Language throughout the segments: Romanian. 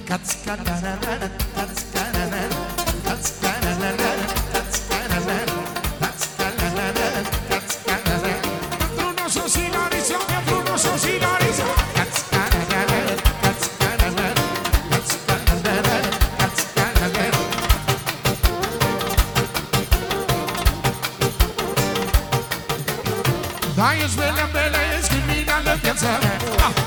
Da, ești bele, ești criminală viața mea.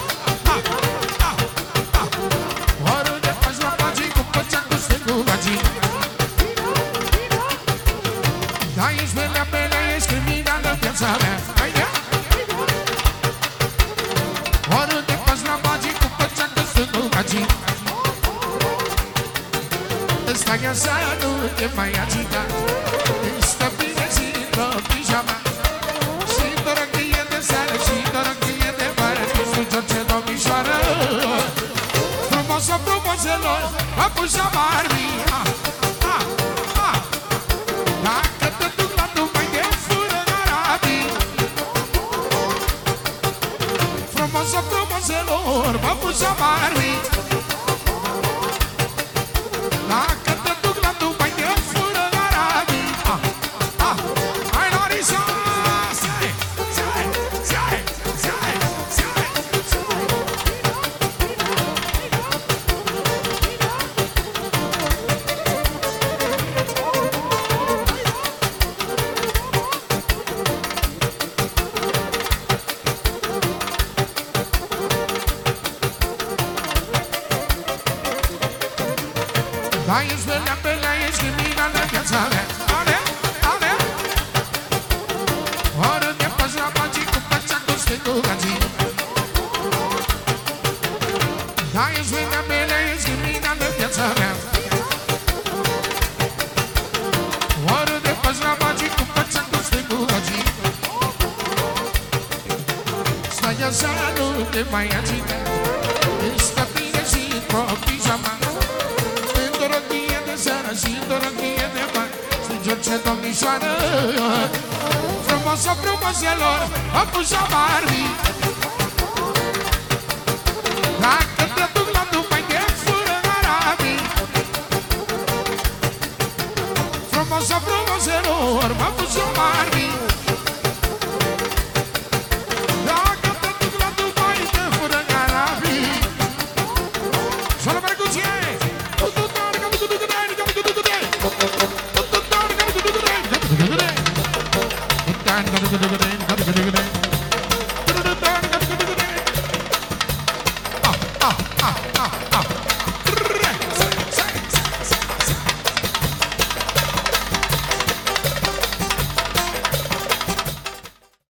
Oriunde faci la pagii, cu păcea cu stângul vagii. Da, ești bele, ești criminală viața mea. Oriunde faci la pagii, cu păcea cu stângul vagii. Stai așa, nu te mai agita. Stă bine și într-o pijama. Frumoselor, apușa Barbie. Dacă te duc la Dubai, te fură în Arabii. Frumoselor, apușa Barbie. Dacă te duc la Dubai, te fură în Arabii. Hai, Larisa! Da, ești bele, ești criminală viața mea. Ale oriunde faci la pagii, cu păcea cu stângul vagii. Da, ești bele, ești criminală viața mea. Oriunde faci la pagii, cu păcea cu stângul vagii. Stai așa, nu te mai agita. Stă bine și într-o pijama. Și dorăchie de bani, strânge orice domnișoară. Frumoselor, apușa Barbie. Dacă te duc la Dubai, te fură în Arabii. Frumoselor, apușa Barbie. Dacă te duc la Dubai, te fură în Arabii. Sono percuție! Good.